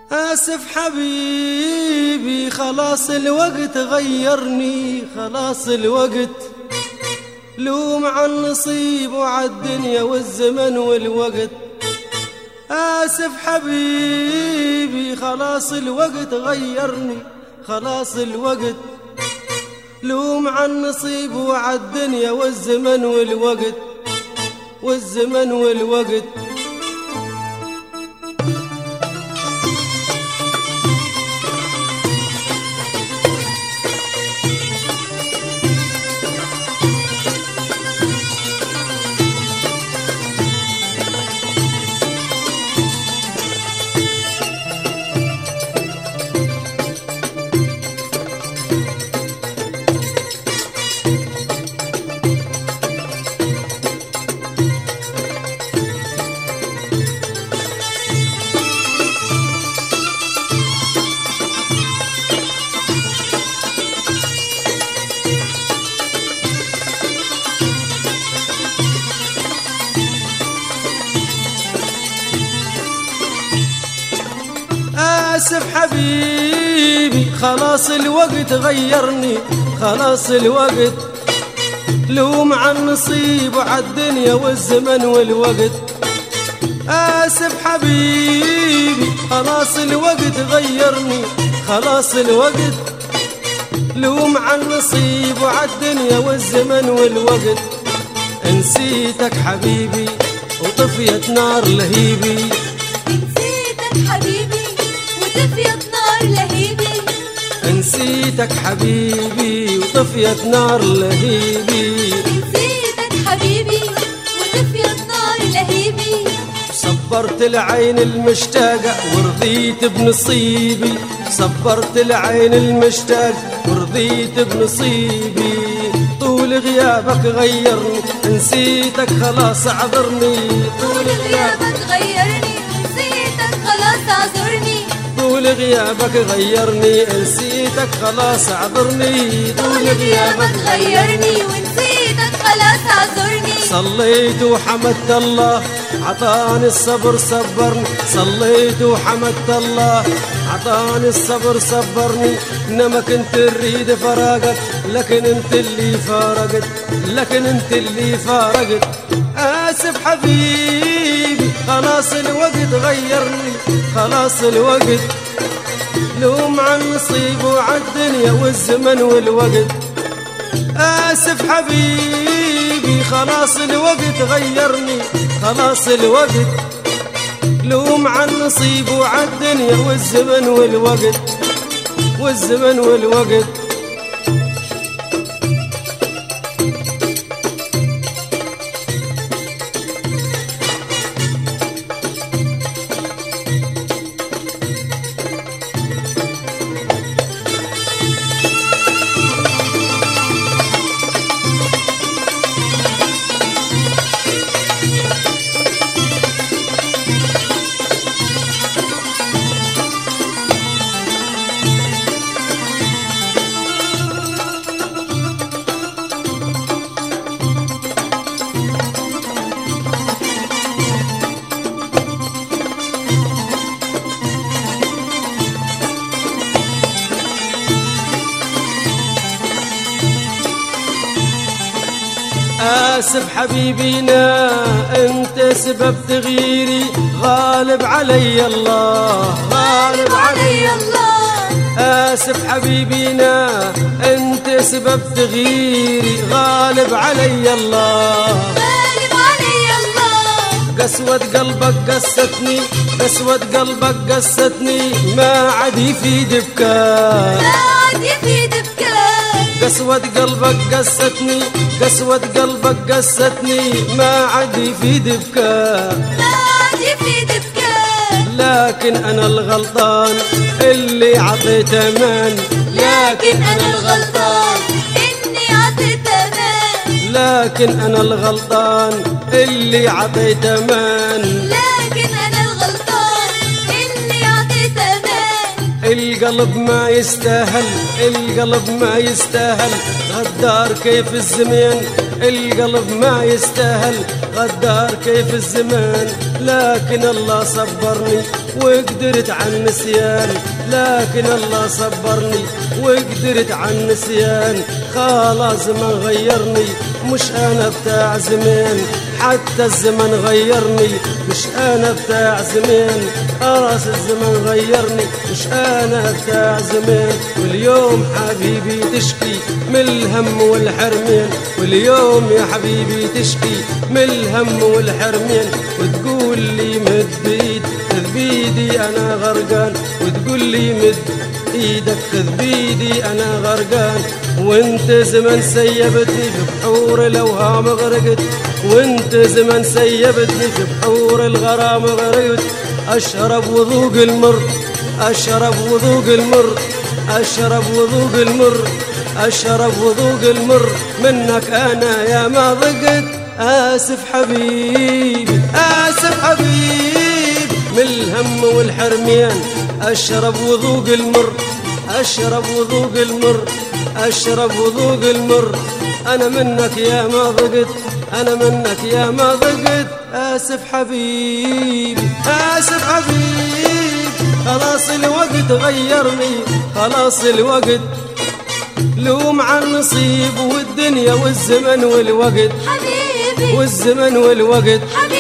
آسف حبيبي خلاص الوقت غيرني، خلاص الوقت لوم عن نصيب وعالدنيا والزمن والوقت. آسف حبيبي خلاص الوقت غيرني، خلاص الوقت لوم عن نصيب وعالدنيا والزمن والوقت، والزمن والوقت. آسف حبيبي خلاص الوقت غيرني، خلاص الوقت لوم عن نصيب وعالدنيا والزمن والوقت. آسف حبيبي خلاص الوقت غيرني، خلاص الوقت لوم عن نصيب وعالدنيا والزمن والوقت. نسيتك حبيبي وطفيت نار لهيبي، نسيتك حبيبي وطفيت نار لهيبي، نسيتك حبيبي وطفيت نار لهيبي، نسيتك حبيبي وطفيت نار لهيبي. صبرت العين المشتاقة ورضيت بنصيبي، صبرت العين المشتاقة ورضيت بنصيبي. طول غيابك غيرني نسيتك خلاص اعذرني، طول غيابك غيرني نسيتك خلاص اعذرني، طول غيابك غيرني نسيتك خلاص اعذرني، طول غيابك غيرني ونسيتك خلاص اعذرني. صليت وحمدت الله عطاني الصبر صبرني، صليت وحمدت الله عطاني الصبر صبرني. انما كنت اريد فراقك لكن انت اللي فارقت، لكن انت اللي فارقت. آسف حبيبي خلاص الوقت غيرني، خلاص الوقت لوم عن نصيب وعالدنيا والزمن والوقت. آسف حبيبي خلاص الوقت غيرني، خلاص الوقت لوم عن نصيب وعالدنيا والزمن والوقت، والزمن والوقت. آسف حبيبينا انت سبب تغييري، غالب علي الله، غالب علي الله. آسف حبيبينا انت سبب تغييري، غالب علي الله، غالب علي الله. قسوة قلبك قستني، قسوة قلبك قستني، ما عاد يفيد بكاء، ما عاد يفيد بكاء. قسوة قلبك قستني، قسوة قلبك قستني، ما عاد يفيد بكاء، ما عاد يفيد بكاء. لكن أنا الغلطان اللي عطيت أمان، لكن أنا الغلطان إني عطيت أمان، لكن أنا الغلطان اللي عطيت أمان. لكن أنا الغلطان إني عطيت أمان. القلب ما يستاهل، القلب ما يستاهل غدار كيف الزمان، القلب ما يستاهل غدار كيف الزمان. لكن الله صبرني وقدرت عن النسيان، لكن الله صبرني وقدرت عن النسيان. خلاص زمن غيرني مش انا بتاع زمان، حتى الزمن غيرني مش انا بتاع زمان. خلاص الزمن غيرني مش انا بتاع زمان. واليوم حبيبي تشكي من الهم والحرمان، واليوم يا حبيبي تشكي من الهم والحرمان. وتقول لي مد بيد خذ بيدي انا غرقان، وتقول لي مد ايدك خذ بيدي انا غرقان. وانت زمن سيبتني في بحور الاوهام غرقت، وانت زمن سيبتني في بحور الغرام غرقت. اشرب وذوق المر، اشرب وذوق المر، اشرب وذوق المر، اشرب وذوق المر منك انا يا ما ضقت. اسف حبيبي اسف حبيبي من الهم والحرمان. اشرب وذوق المر، اشرب وذوق المر، اشرب وذوق المر. انا منك يا ما ضقت، انا منك يا ما ضقت. اسف حبيبي اسف حبيبي خلاص الوقت غيرني، خلاص الوقت لوم عن النصيب والدنيا والزمن والوقت، حبيبي والزمن والوقت.